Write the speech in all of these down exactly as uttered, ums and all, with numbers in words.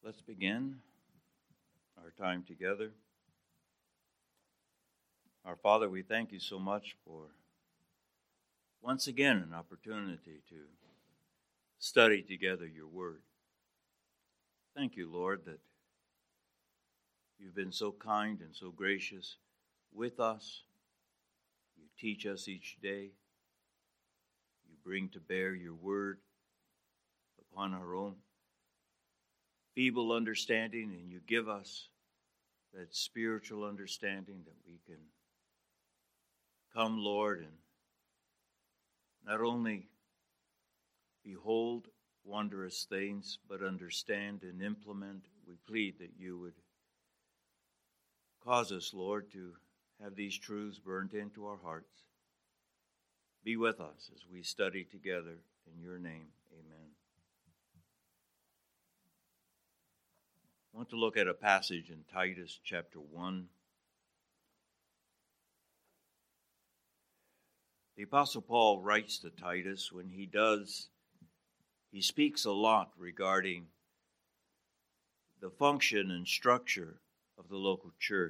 Let's begin our time together. Our Father, we thank you so much for once again an opportunity to study together your word. Thank you, Lord, that you've been so kind and so gracious with us. You teach us each day. You bring to bear your word upon our own feeble understanding, and you give us that spiritual understanding that we can come, Lord, and not only behold wondrous things, but understand and implement. We plead that you would cause us, Lord, to have these truths burnt into our hearts. Be with us as we study together in your name. Amen. I want to look at a passage in Titus chapter one. The Apostle Paul writes to Titus. When he does, he speaks a lot regarding the function and structure of the local church.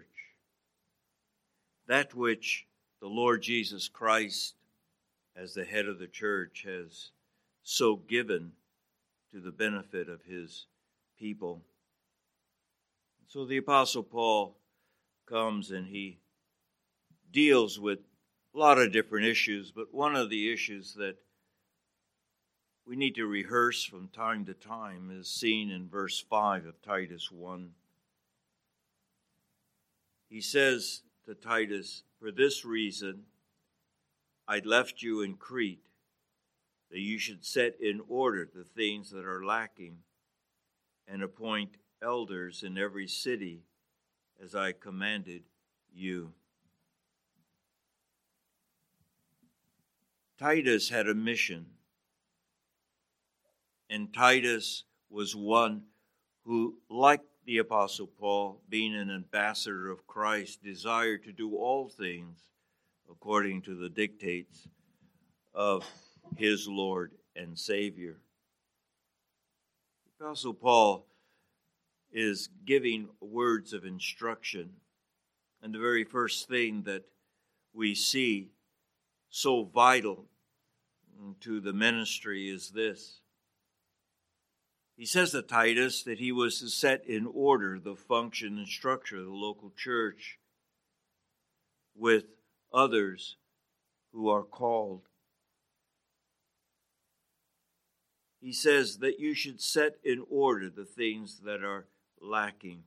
That which the Lord Jesus Christ, as the head of the church, has so given to the benefit of his people. So the Apostle Paul comes and he deals with a lot of different issues, but one of the issues that we need to rehearse from time to time is seen in verse five of Titus one. He says to Titus, "For this reason I left you in Crete, that you should set in order the things that are lacking and appoint elders in every city as I commanded you." Titus had a mission, and Titus was one who, like the Apostle Paul, being an ambassador of Christ, desired to do all things according to the dictates of his Lord and Savior. The Apostle Paul is giving words of instruction, and the very first thing that we see so vital to the ministry is this. He says to Titus that he was to set in order the function and structure of the local church with others who are called. He says that you should set in order the things that are lacking.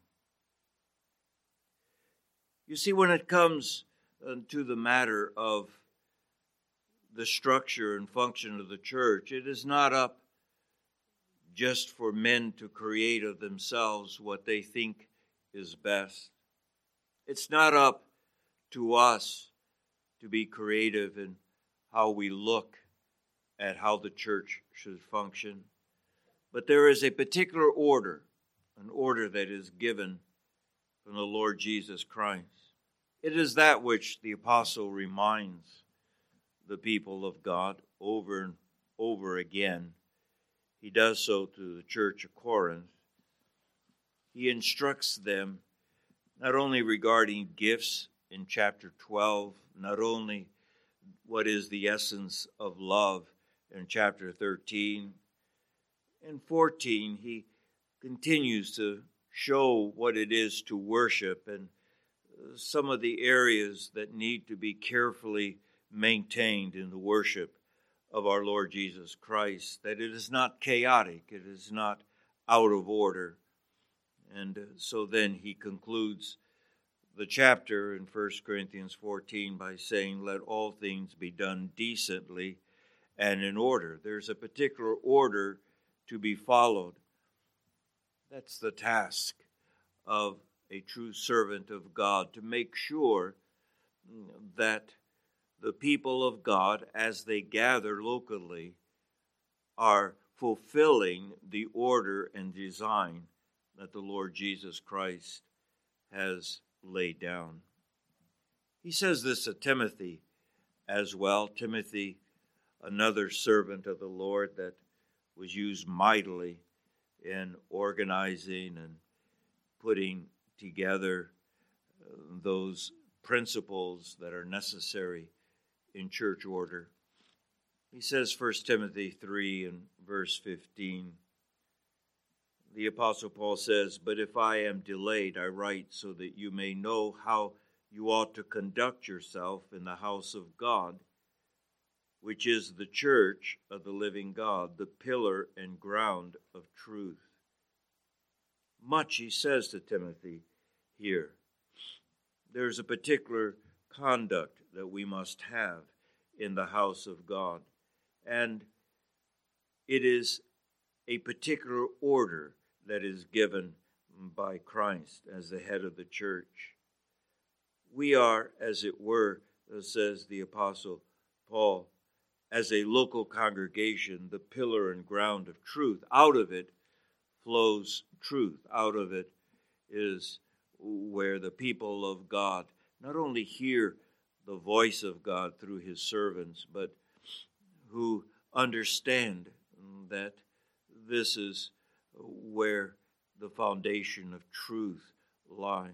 You see, when it comes uh, to the matter of the structure and function of the church, it is not up just for men to create of themselves what they think is best. It's not up to us to be creative in how we look at how the church should function. But there is a particular order, an order that is given from the Lord Jesus Christ. It is that which the apostle reminds the people of God over and over again. He does so to the church of Corinth. He instructs them not only regarding gifts in chapter twelve, not only what is the essence of love in chapter thirteen. In fourteen, he continues to show what it is to worship and some of the areas that need to be carefully maintained in the worship of our Lord Jesus Christ, that it is not chaotic, it is not out of order. And so then he concludes the chapter in First Corinthians fourteen by saying, "Let all things be done decently and in order." There's a particular order to be followed. That's the task of a true servant of God, to make sure that the people of God, as they gather locally, are fulfilling the order and design that the Lord Jesus Christ has laid down. He says this to Timothy as well. Timothy, another servant of the Lord that was used mightily in organizing and putting together uh, those principles that are necessary in church order. He says, First Timothy three and verse fifteen, the Apostle Paul says, "But if I am delayed, I write so that you may know how you ought to conduct yourself in the house of God, which is the church of the living God, the pillar and ground of truth." Much he says to Timothy here. There's a particular conduct that we must have in the house of God, and it is a particular order that is given by Christ as the head of the church. We are, as it were, says the Apostle Paul, as a local congregation, the pillar and ground of truth. Out of it flows truth. Out of it is where the people of God not only hear the voice of God through his servants, but who understand that this is where the foundation of truth lies.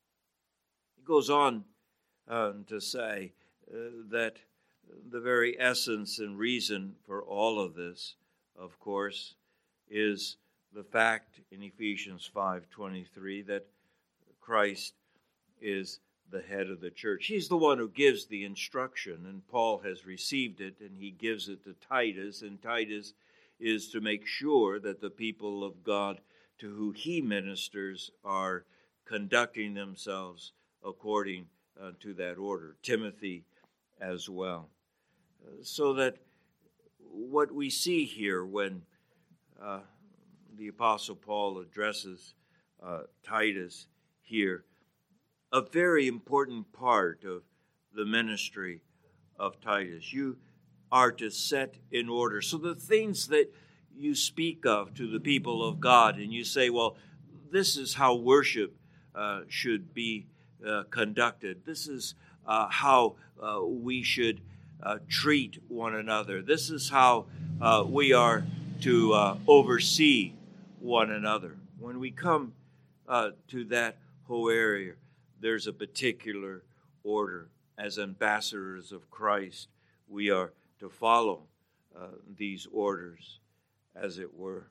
He goes on uh, to say uh, that the very essence and reason for all of this, of course, is the fact in Ephesians five twenty-three that Christ is the head of the church. He's the one who gives the instruction, and Paul has received it, and he gives it to Titus, and Titus is to make sure that the people of God to who he ministers are conducting themselves according uh, to that order. Timothy as well. Uh, so that what we see here when uh, the Apostle Paul addresses uh, Titus here, a very important part of the ministry of Titus. You are to set in order. So the things that you speak of to the people of God, and you say, well, this is how worship uh, should be uh, conducted. This is uh, how uh, we should uh, treat one another. This is how uh, we are to uh, oversee one another. When we come uh, to that whole area, there's a particular order. As ambassadors of Christ, we are to follow uh, these orders, as it were.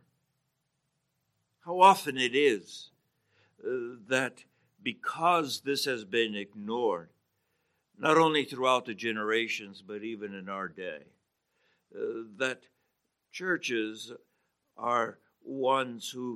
How often it is uh, that because this has been ignored, not only throughout the generations, but even in our day, uh, that churches are ones who,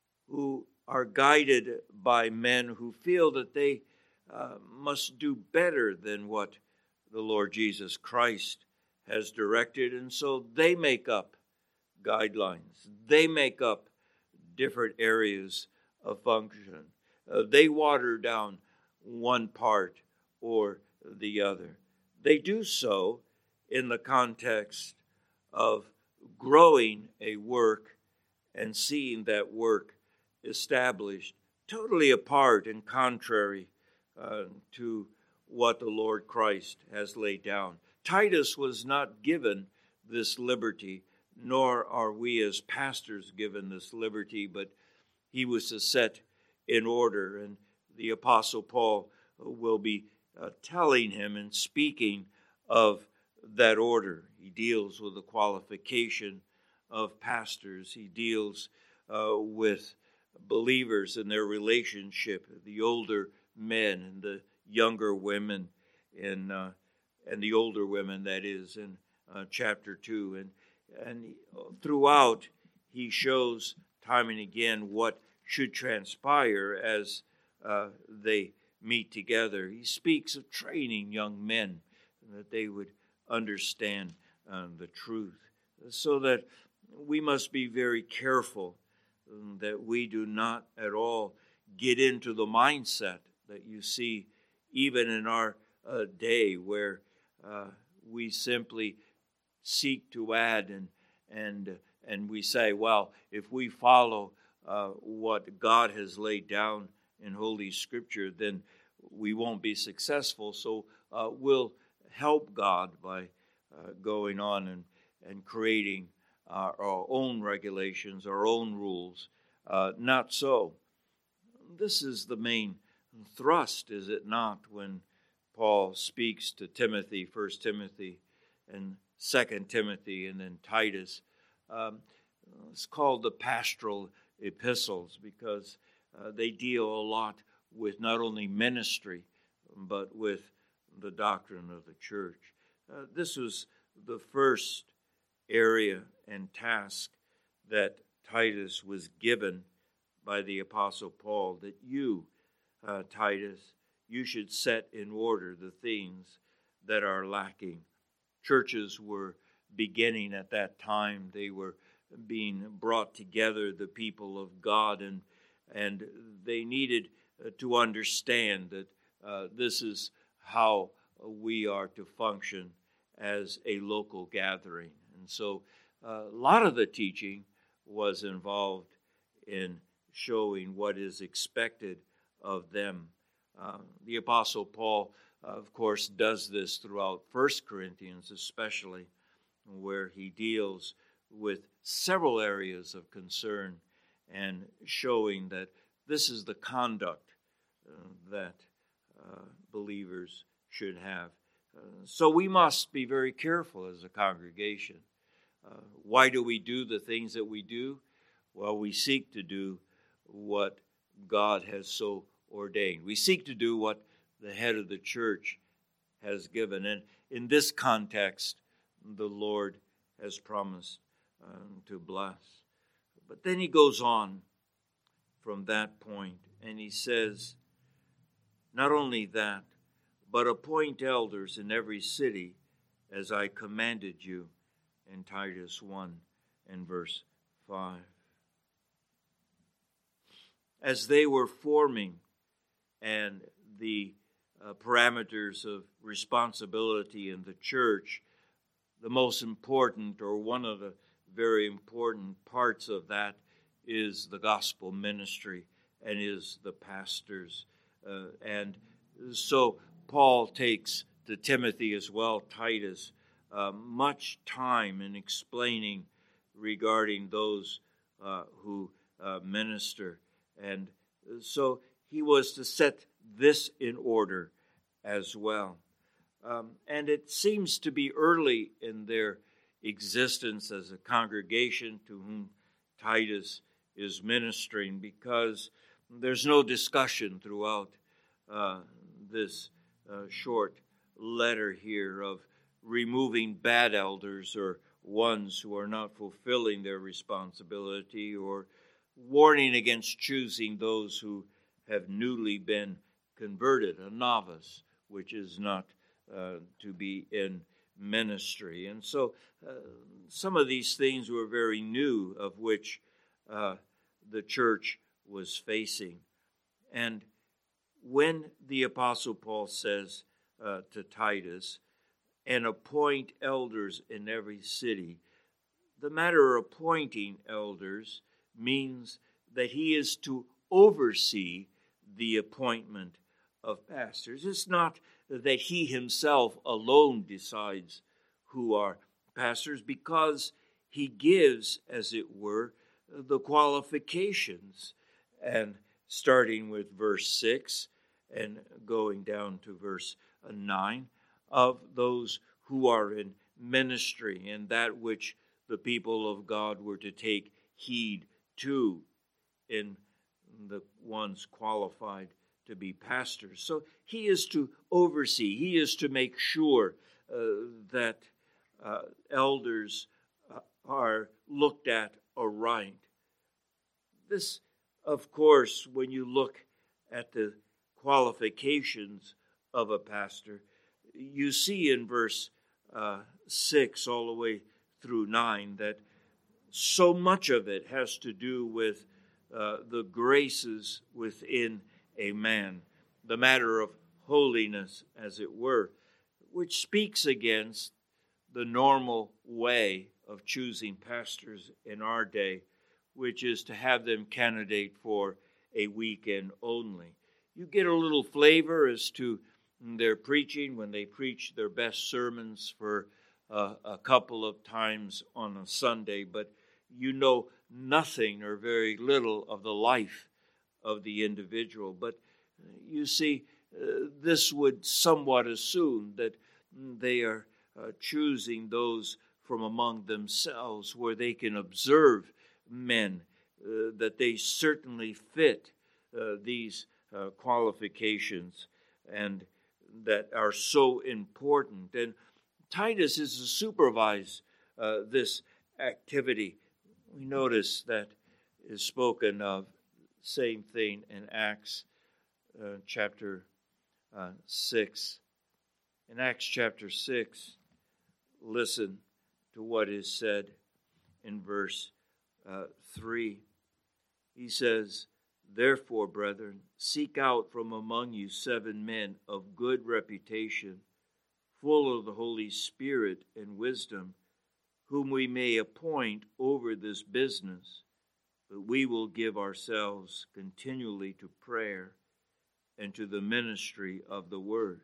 who are guided by men who feel that they uh, must do better than what the Lord Jesus Christ has directed, and so they make up guidelines. They make up different areas of function. Uh, they water down one part or the other. They do so in the context of growing a work and seeing that work established totally apart and contrary uh, to what the Lord Christ has laid down. Titus was not given this liberty, nor are we as pastors given this liberty, but he was to set in order. And the Apostle Paul will be uh, telling him and speaking of that order. He deals with the qualification of pastors. He deals uh, with believers and their relationship, the older men and the younger women, in, uh, and the older women, that is, in uh, chapter two. And And throughout, he shows time and again what should transpire as uh, they meet together. He speaks of training young men that they would understand uh, the truth, so that we must be very careful um, that we do not at all get into the mindset that you see even in our uh, day, where uh, we simply seek to add and and and we say, well, if we follow uh, what God has laid down in Holy Scripture, then we won't be successful. So uh, we'll help God by uh, going on and, and creating our, our own regulations, our own rules. Uh, not so. This is the main thrust, is it not, when Paul speaks to Timothy, First Timothy and Second Timothy, and then Titus. Um, it's called the pastoral epistles because uh, they deal a lot with not only ministry, but with the doctrine of the church. Uh, this was the first area and task that Titus was given by the Apostle Paul, that you, uh, Titus, you should set in order the things that are lacking. Churches were beginning at that time. They were being brought together, the people of God, and and they needed uh, to understand that uh, this is how we are to function as a local gathering. And so uh, a lot of the teaching was involved in showing what is expected of them. Uh, the Apostle Paul, uh, of course, does this throughout First Corinthians especially, where he deals with several areas of concern and showing that this is the conduct uh, that uh, believers should have. Uh, so we must be very careful as a congregation. Uh, why do we do the things that we do? Well, we seek to do what God has so ordained. We seek to do what the head of the church has given. And in this context, the Lord has promised uh, to bless. But then he goes on from that point, and he says, not only that, but appoint elders in every city as I commanded you, in Titus one and verse five. As they were forming and the uh, parameters of responsibility in the church, the most important, or one of the very important parts of that, is the gospel ministry and is the pastors. Uh, and so Paul takes to Timothy as well, Titus, uh, much time in explaining regarding those uh, who uh, minister. And so he was to set this in order as well. Um, and it seems to be early in their existence as a congregation to whom Titus is ministering, because there's no discussion throughout uh, this uh, short letter here of removing bad elders or ones who are not fulfilling their responsibility, or warning against choosing those who have newly been converted, a novice, which is not uh, to be in ministry. And so uh, some of these things were very new, of which uh, the church was facing. And when the Apostle Paul says uh, to Titus, and appoint elders in every city, the matter of appointing elders means that he is to oversee the appointment of pastors. It's not that he himself alone decides who are pastors, because he gives, as it were, the qualifications. And starting with verse six and going down to verse nine, of those who are in ministry, and that which the people of God were to take heed to in the ones qualified to be pastors. So he is to oversee, he is to make sure uh, that uh, elders uh, are looked at aright. This, of course, when you look at the qualifications of a pastor, you see in verse uh, six all the way through nine that so much of it has to do with uh, the graces within a man, the matter of holiness, as it were, which speaks against the normal way of choosing pastors in our day, which is to have them candidate for a weekend only. You get a little flavor as to their preaching when they preach their best sermons for uh, a couple of times on a Sunday, but you know nothing or very little of the life of the individual. But you see, uh, this would somewhat assume that they are uh, choosing those from among themselves where they can observe men, uh, that they certainly fit uh, these uh, qualifications and that are so important. And Titus is to supervise uh, this activity. We notice that is spoken of, same thing in Acts uh, chapter uh, six. In Acts chapter six, listen to what is said in verse uh, three. He says, "Therefore, brethren, seek out from among you seven men of good reputation, full of the Holy Spirit and wisdom, whom we may appoint over this business, but we will give ourselves continually to prayer and to the ministry of the word."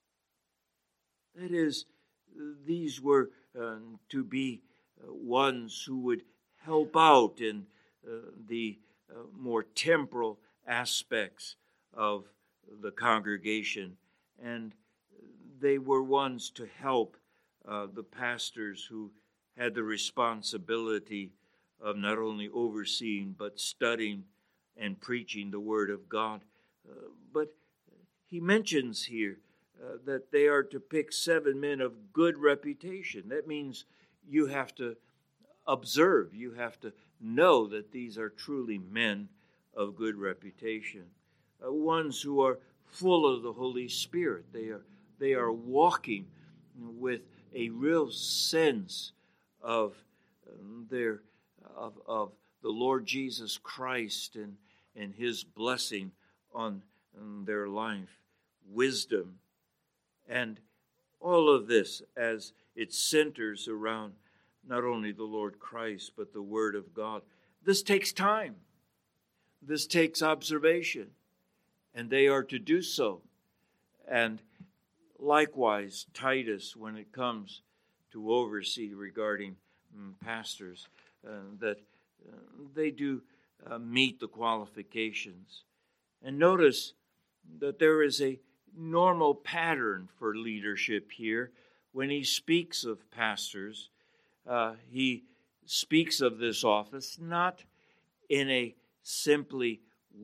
That is, these were uh, to be uh, ones who would help out in uh, the uh, more temporal aspects of the congregation. And they were ones to help uh, the pastors who had the responsibility of not only overseeing but studying and preaching the Word of God. Uh, but he mentions here uh, that they are to pick seven men of good reputation. That means you have to observe, you have to know that these are truly men of good reputation, uh, ones who are full of the Holy Spirit. They are they are walking with a real sense of um, their of of the Lord Jesus Christ and and His blessing on, on their life, wisdom, and all of this as it centers around not only the Lord Christ, but the Word of God. This takes time. This takes observation. And they are to do so. And likewise, Titus, when it comes to oversee regarding um, pastors, uh, that uh, they do uh, meet the qualifications. And notice that there is a normal pattern for leadership here. When he speaks of pastors, Uh, he speaks of this office not in a simply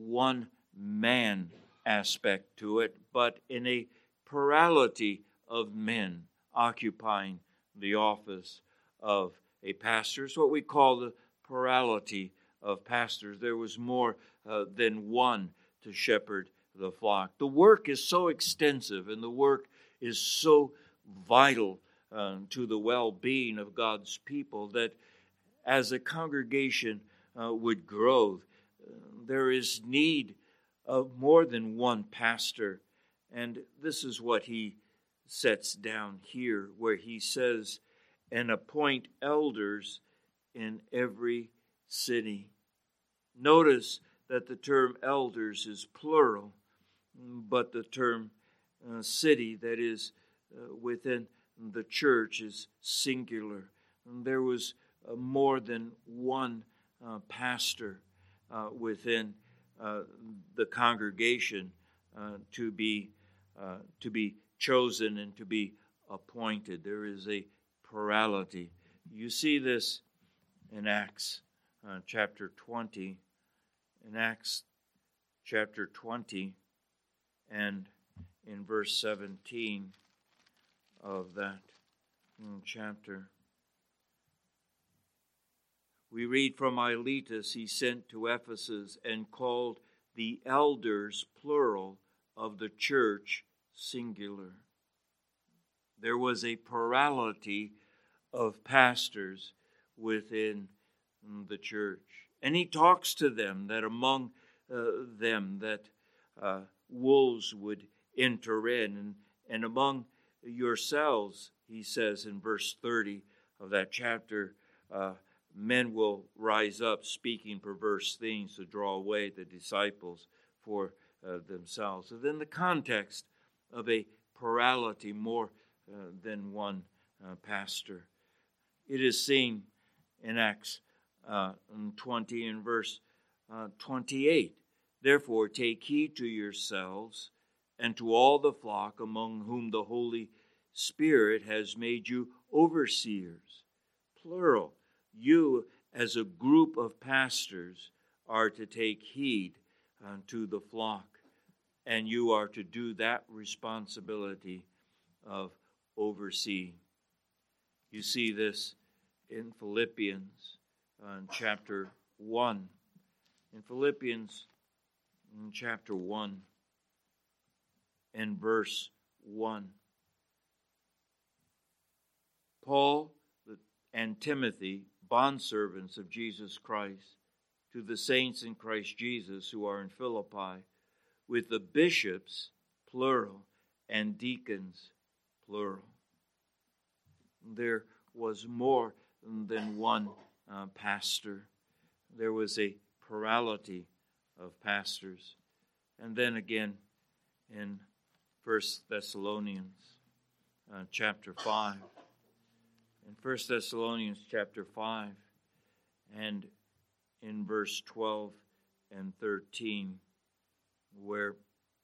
one-man aspect to it, but in a plurality of men occupying the office of a pastor. It's what we call the plurality of pastors. There was more uh, than one to shepherd the flock. The work is so extensive and the work is so vital Uh, to the well-being of God's people, that as a congregation uh, would grow, uh, there is need of more than one pastor. And this is what he sets down here, where he says, "And appoint elders in every city." Notice that the term elders is plural, but the term uh, city, that is uh, within the church, is singular. And there was uh, more than one uh, pastor uh, within uh, the congregation uh, to be uh, to be chosen and to be appointed. There is a plurality. You see this in Acts uh, chapter twenty. In Acts chapter twenty and in verse seventeen of that chapter. We read, "From Miletus he sent to Ephesus and called the elders, plural, of the church, singular." There was a plurality of pastors within the church. And he talks to them that among uh, them that uh, wolves would enter in, and, and among yourselves, he says in verse thirty of that chapter, uh, men will rise up speaking perverse things to draw away the disciples for uh, themselves. So then the context of a plurality, more uh, than one uh, pastor. It is seen in Acts uh, twenty and verse uh, twenty-eight. Therefore take heed to yourselves and to all the flock among whom the Holy Spirit has made you overseers. Plural. You as a group of pastors are to take heed uh, to the flock, and you are to do that responsibility of overseeing. You see this in Philippians uh, in chapter one. In Philippians in chapter one and verse one. Paul and Timothy, bondservants of Jesus Christ, to the saints in Christ Jesus who are in Philippi, with the bishops, plural, and deacons, plural. There was more than one uh, pastor. There was a plurality of pastors. And then again in First Thessalonians uh, chapter five. In First Thessalonians chapter five and in verse twelve and thirteen, where,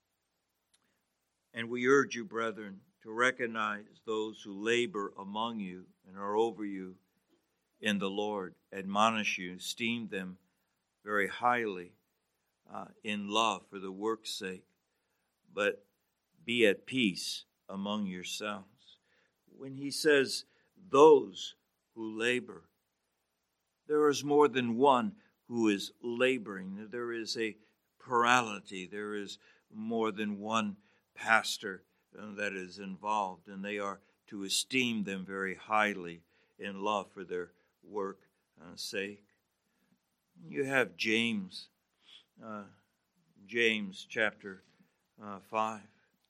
and we urge you, brethren, to recognize those who labor among you and are over you in the Lord, admonish you, esteem them very highly uh, in love for the work's sake, but be at peace among yourselves. When he says those who labor, there is more than one who is laboring. There is a plurality. There is more than one pastor that is involved, and they are to esteem them very highly in love for their work uh, sake. You have James, uh, James chapter uh, five,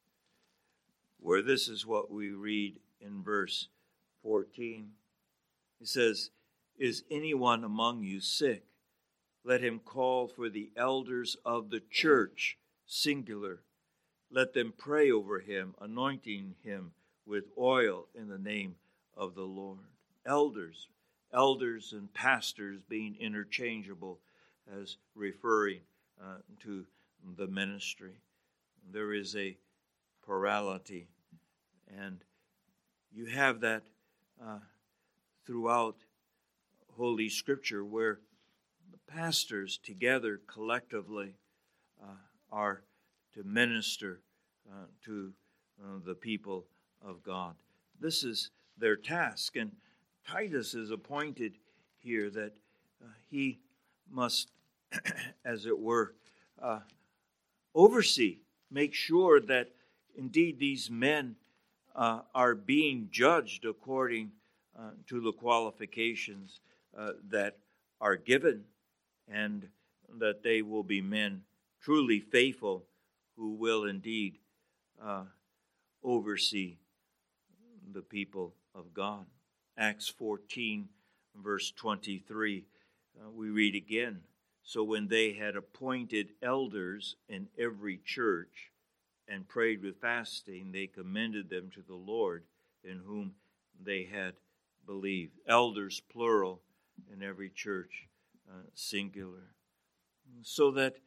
where this is what we read in verse fourteen. He says, "Is anyone among you sick? Let him call for the elders of the church," singular. "Let them pray over him, anointing him with oil in the name of the Lord." Elders, elders and pastors being interchangeable as referring uh, to the ministry. There is a plurality, and you have that uh, throughout Holy Scripture, where the pastors together collectively uh, are to minister uh, to uh, the people of God. This is their task, and Titus is appointed here that uh, he must, as it were, uh, oversee, make sure that indeed these men uh, are being judged according uh, to the qualifications uh, that are given, and that they will be men truly faithful who will indeed uh, oversee the people of God. Acts fourteen, verse twenty-three, uh, we read again, "So when they had appointed elders in every church and prayed with fasting, they commended them to the Lord in whom they had believed." Elders, plural, in every church, uh, singular. So that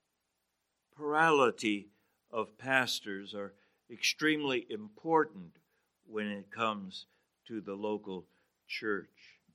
plurality of pastors are extremely important when it comes to the local church.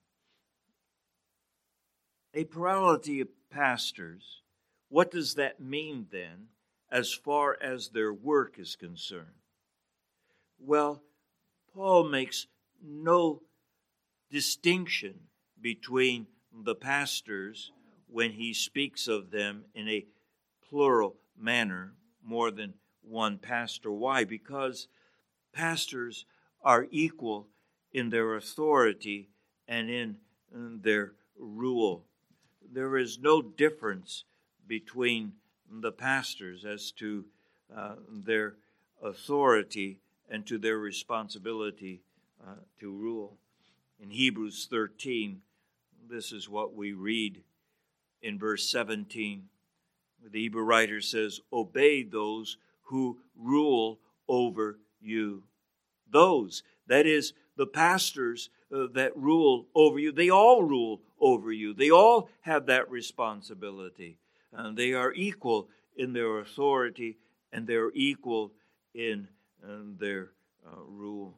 A plurality of pastors, what does that mean then as far as their work is concerned? Well, Paul makes no distinction between the pastors when he speaks of them in a plural manner, more than one pastor. Why? Because pastors are equal in their authority and in, in their rule. There is no difference between the pastors as to uh, their authority and to their responsibility uh, to rule. In Hebrews thirteen, this is what we read in verse seventeen. The Hebrew writer says, "Obey those who rule over you." Those, that is, the pastors uh, that rule over you, they all rule over you. They all have that responsibility. Uh, they are equal in their authority, and they're equal in uh, their uh, rule.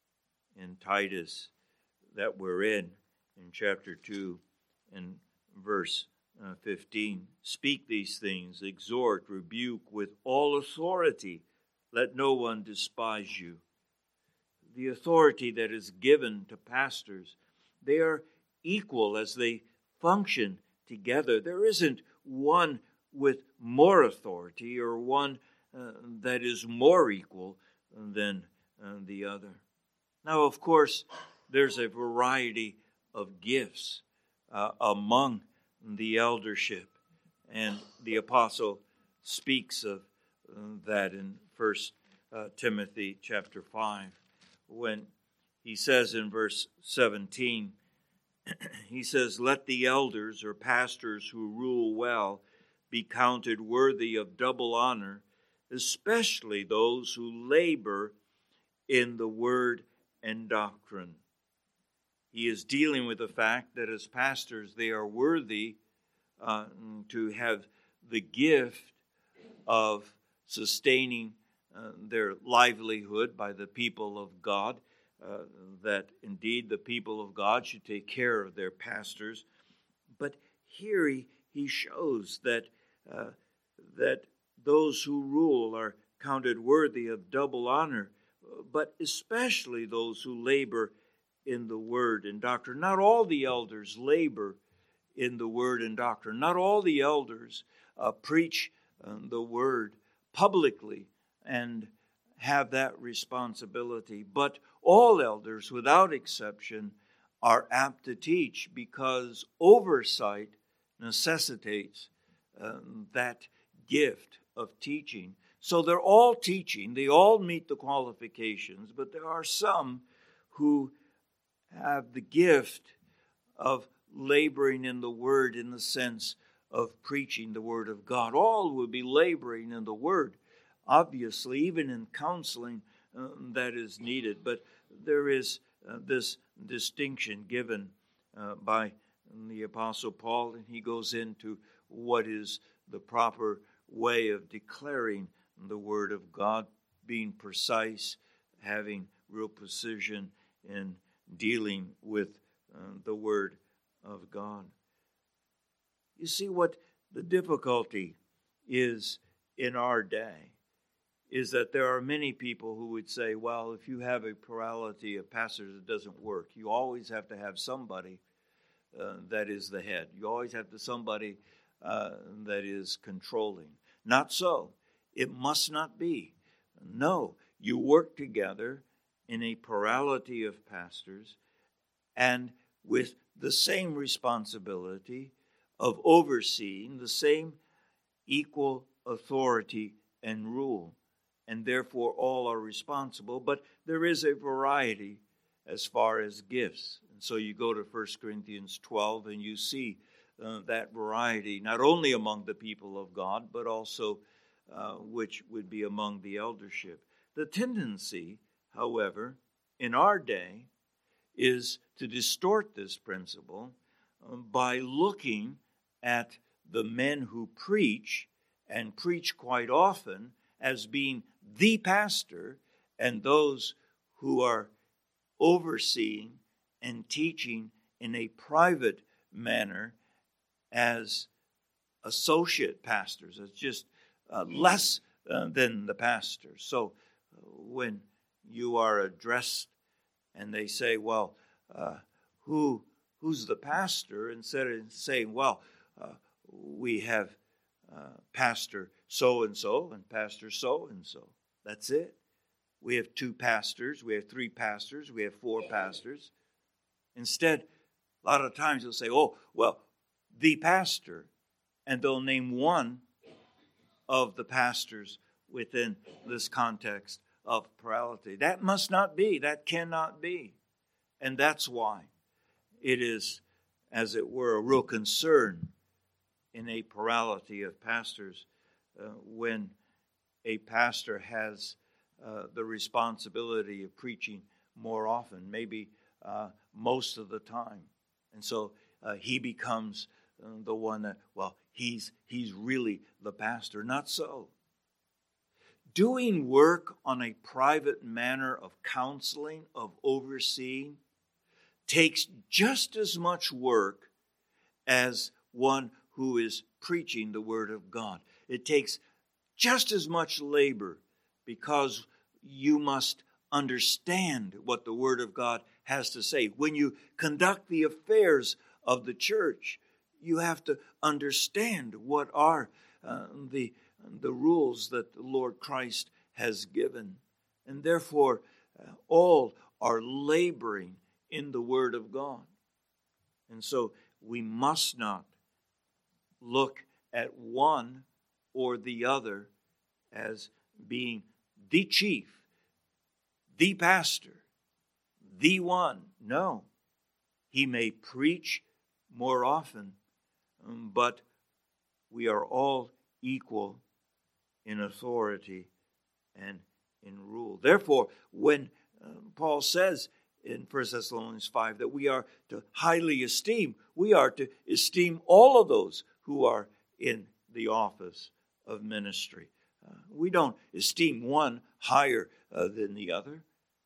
In Titus that we're in, in chapter two and verse uh, fifteen, speak these things, exhort, rebuke with all authority. Let no one despise you. The authority that is given to pastors, they are equal as they function together. There isn't one with more authority or one uh, that is more equal than uh, the other. Now, of course, there's a variety of gifts uh, among the eldership, and the apostle speaks of uh, that in First uh, Timothy chapter five, when he says in verse seventeen, he says, "Let the elders or pastors who rule well be counted worthy of double honor, especially those who labor in the word and doctrine." He is dealing with the fact that as pastors, they are worthy uh, to have the gift of sustaining uh, their livelihood by the people of God, uh, that indeed the people of God should take care of their pastors. But here he, he shows that uh, that those who rule are counted worthy of double honor, but especially those who labor in the word and doctrine. Not all the elders labor in the word and doctrine. Not all the elders uh, preach uh, the word publicly and have that responsibility. But all elders, without exception, are apt to teach, because oversight necessitates uh, that gift of teaching. So they're all teaching. They all meet the qualifications, but there are some who have the gift of laboring in the word in the sense of preaching the word of God. All will be laboring in the word, obviously, even in counseling uh, that is needed. But there is uh, this distinction given uh, by the Apostle Paul, and he goes into what is the proper way of declaring the word of God, being precise, having real precision in dealing with uh, the word of God. You see, what the difficulty is in our day is that there are many people who would say, well, if you have a plurality of pastors, it doesn't work. You always have to have somebody uh, that is the head. You always have to somebody uh, that is controlling. Not so. It must not be. No, you work together in a plurality of pastors and with the same responsibility of overseeing, the same equal authority and rule. And therefore all are responsible, but there is a variety as far as gifts. And so you go to First Corinthians twelve and you see uh, that variety, not only among the people of God, but also uh, which would be among the eldership. The tendency, however, in our day is to distort this principle um, by looking at the men who preach, and preach quite often, as being the pastor, and those who are overseeing and teaching in a private manner as associate pastors. It's just uh, less uh, than the pastor. So uh, when you are addressed and they say, well, uh, who who's the pastor? Instead of saying, well, uh, we have uh, pastor so-and-so and pastor so-and-so. That's it. We have two pastors. We have three pastors. We have four pastors. Instead, a lot of times they'll say, oh, well, the pastor, and they'll name one of the pastors within this context of plurality. That must not be. That cannot be. And that's why it is, as it were, a real concern in a plurality of pastors uh, when a pastor has uh, the responsibility of preaching more often, maybe uh, most of the time. And so uh, he becomes uh, the one that, well, he's he's really the pastor. Not so. Doing work on a private manner of counseling, of overseeing, takes just as much work as one who is preaching the Word of God. It takes just as much labor because you must understand what the Word of God has to say. When you conduct the affairs of the church, you have to understand what are uh, the, the rules that the Lord Christ has given. And therefore, uh, all are laboring in the Word of God. And so we must not look at one or the other as being the chief, the pastor, the one. No. He may preach more often, um, but we are all equal in authority and in rule. Therefore, when uh, Paul says in First Thessalonians five that we are to highly esteem, we are to esteem all of those who are in the office of ministry. Uh, we don't esteem one higher uh, than the other.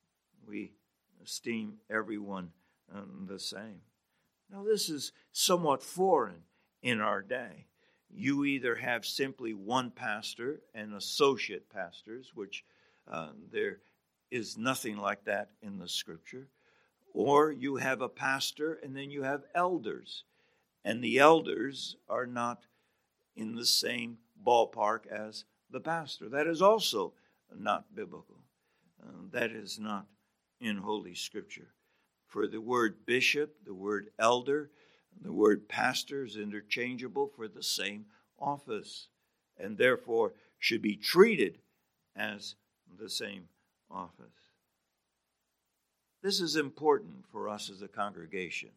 We esteem everyone um, the same. Now, this is somewhat foreign in our day. You either have simply one pastor and associate pastors, which uh, there is nothing like that in the Scripture, or you have a pastor and then you have elders, and the elders are not in the same ballpark as the pastor. That is also not biblical. Uh, that is not in Holy Scripture. For the word bishop, the word elder, the word pastor is interchangeable for the same office, and therefore should be treated as the same office. This is important for us as a congregation.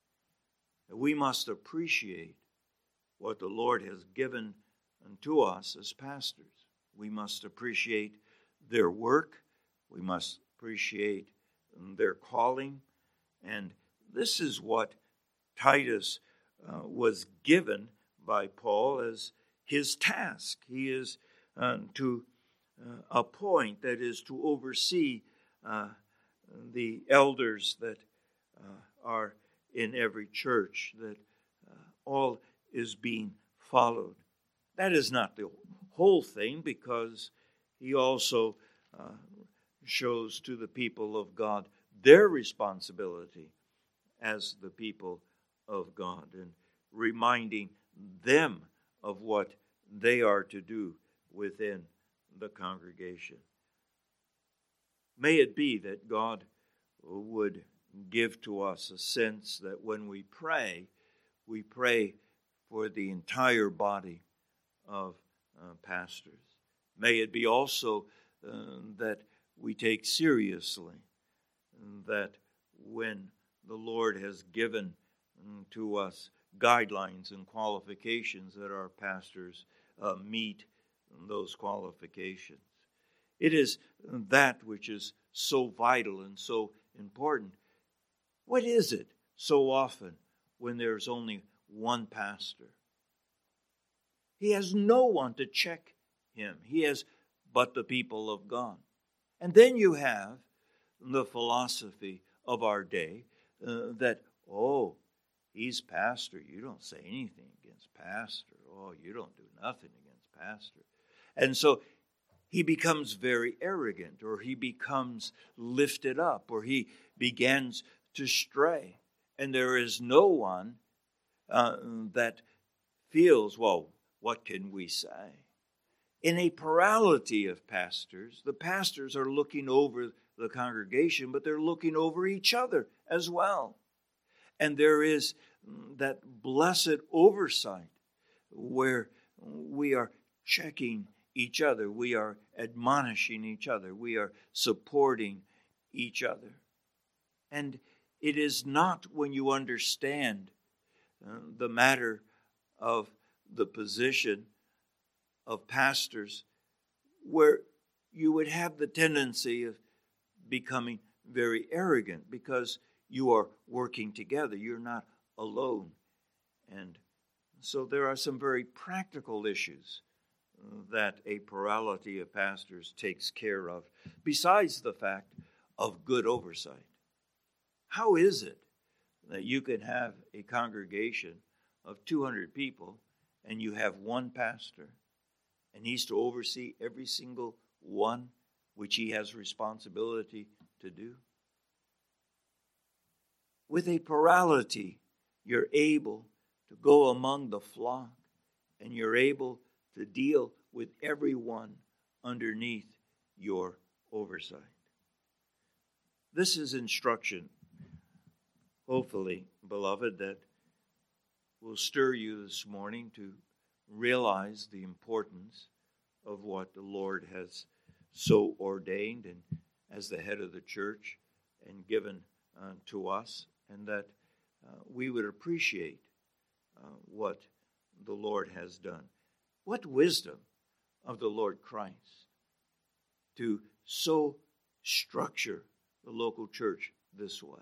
We must appreciate what the Lord has given unto us as pastors. We must appreciate their work. We must appreciate their calling. And this is what Titus uh, was given by Paul as his task. He is uh, to uh, appoint, that is, to oversee uh, the elders that uh, are in every church, that uh, all is being followed. That is not the whole thing, because he also uh, shows to the people of God their responsibility as the people of God, and reminding them of what they are to do within the congregation. May it be that God would give to us a sense that when we pray, we pray for the entire body of uh, pastors. May it be also uh, that we take seriously that when the Lord has given to us guidelines and qualifications, that our pastors uh, meet those qualifications. It is that which is so vital and so important. What is it so often when there's only one pastor? He has no one to check him. He has but the people of God. And then you have the philosophy of our day uh, that, oh, he's pastor. You don't say anything against pastor. Oh, you don't do nothing against pastor. And so he becomes very arrogant, or he becomes lifted up, or he begins to stray. And there is no one uh, that feels, well, what can we say? In a plurality of pastors, the pastors are looking over the congregation, but they're looking over each other as well. And there is that blessed oversight where we are checking each other, we are admonishing each other, we are supporting each other. And it is not when you understand uh, the matter of the position of pastors where you would have the tendency of becoming very arrogant because you are working together. You're not alone. And so there are some very practical issues that a plurality of pastors takes care of, besides the fact of good oversight. How is it that you can have a congregation of two hundred people and you have one pastor, and he's to oversee every single one which he has responsibility to do? With a plurality, you're able to go among the flock, and you're able to deal with everyone underneath your oversight. This is instruction, hopefully, beloved, that will stir you this morning to realize the importance of what the Lord has so ordained and as the head of the church and given uh, to us, and that uh, we would appreciate uh, what the Lord has done. What wisdom of the Lord Christ to so structure the local church this way.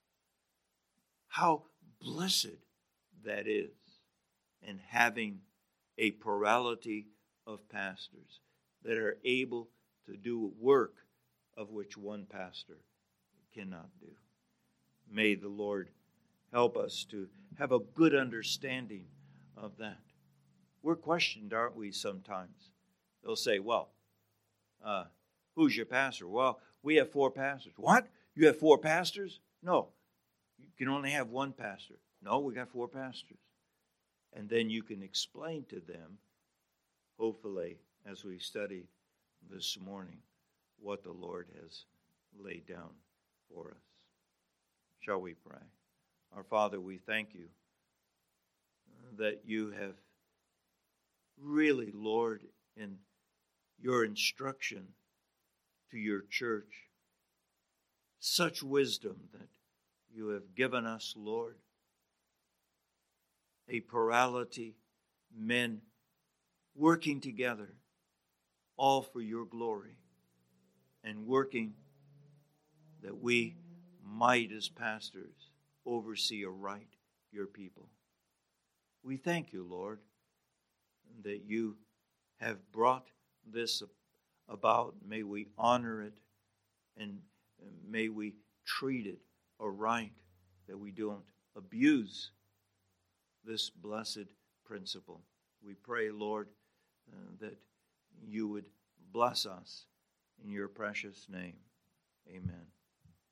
How blessed that is in having a plurality of pastors that are able to do work of which one pastor cannot do. May the Lord help us to have a good understanding of that. We're questioned, aren't we, sometimes? They'll say, well, uh, who's your pastor? Well, we have four pastors. What? You have four pastors? No. You can only have one pastor. No, we got four pastors. And then you can explain to them, hopefully, as we studied this morning, what the Lord has laid down for us. Shall we pray? Our Father, we thank you that you have really, Lord, in your instruction to your church, such wisdom that you have given us, Lord, a plurality, men working together, all for your glory, and working that we might, as pastors, oversee aright your people. We thank you, Lord, that you have brought this about. May we honor it, and may we treat it aright, that we don't abuse this blessed principle. We pray, Lord, uh, that you would bless us in your precious name. Amen.